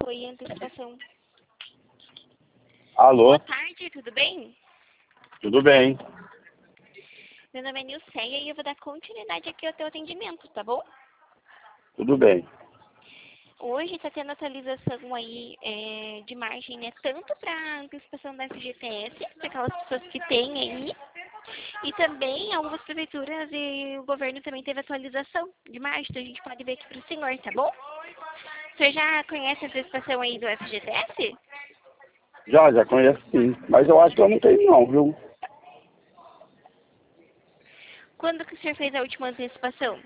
aí a antecipação. Alô, Boa tarde, tudo bem? tudo bem? Meu nome é Nilceia e eu vou dar continuidade aqui ao teu atendimento, tá bom? Tudo bem. Hoje está tendo atualização aí de margem, né? Tanto para antecipação da FGTS, para aquelas pessoas que têm aí, e também algumas prefeituras e o governo também teve atualização de margem, então a gente pode ver aqui para o senhor, tá bom? O senhor já conhece a antecipação aí do FGTS? Já conheço sim, mas eu acho que eu não tenho não, viu? Quando que o senhor fez a última antecipação?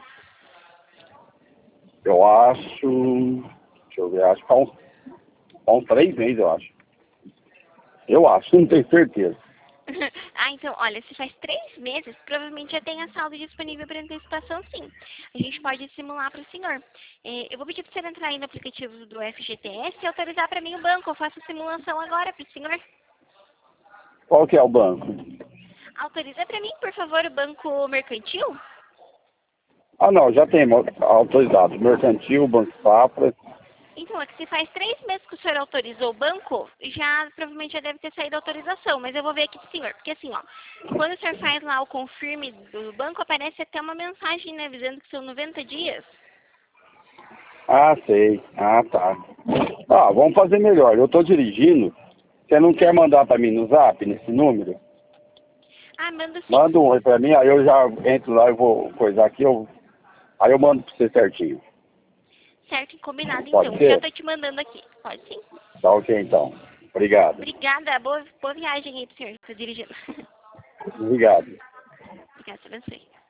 Eu acho, deixa eu ver, acho que há uns 3 meses, eu acho. Eu acho, não tenho certeza. Ah, então, olha, se faz 3 meses, provavelmente já tem a saldo disponível para antecipação, sim. A gente pode simular para o senhor. Eu vou pedir para o senhor entrar aí no aplicativo do FGTS e autorizar para mim o banco. Eu faço a simulação agora para o senhor. Qual que é o banco? Autoriza para mim, por favor, o banco mercantil? Ah não, já tem autorizado. Mercantil, Banco Safra. Então, é que se faz 3 meses que o senhor autorizou o banco, já provavelmente já deve ter saído a autorização, mas eu vou ver aqui pro senhor, porque assim, ó, quando o senhor faz lá o confirme do banco, aparece até uma mensagem, né, avisando que são 90 dias. Ah, sei. Ah, tá. Ah, vamos fazer melhor. Eu tô dirigindo. Você não quer mandar para mim no Zap, nesse número? Ah, manda sim. Manda um oi para mim, aí eu já entro lá e vou coisar aqui, aí eu mando para você certinho. Certo, combinado Pode então. Já ser? tô te mandando aqui. Pode sim. Tá ok então. Obrigado. Obrigada, boa viagem aí pro senhor que tá dirigindo. Obrigado. Obrigada, te abençoe.